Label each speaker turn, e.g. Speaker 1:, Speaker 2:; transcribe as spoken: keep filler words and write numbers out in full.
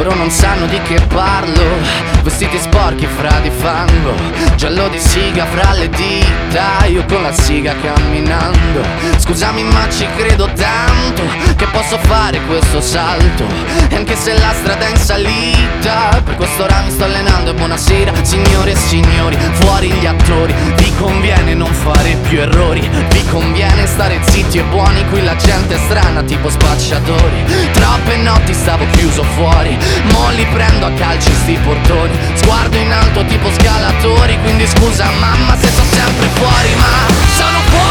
Speaker 1: loro non sanno di che parlo. Vestiti sporchi fra di fango, giallo di siga fra le dita, io con la siga camminando. Scusami ma ci credo tanto che posso fare questo salto, e anche se la strada è in salita, per quest'ora mi sto allenando. E buonasera signore e signori, fuori gli attori. Vi conviene non fare più errori, vi conviene stare zitti e buoni. Qui la gente è strana tipo spacciatori. Troppe notti stavo chiuso fuori, mo li prendo a calci sti portoni. Sguardo in alto tipo scalatori, quindi scusa mamma se sto sempre fuori, ma sono fuori.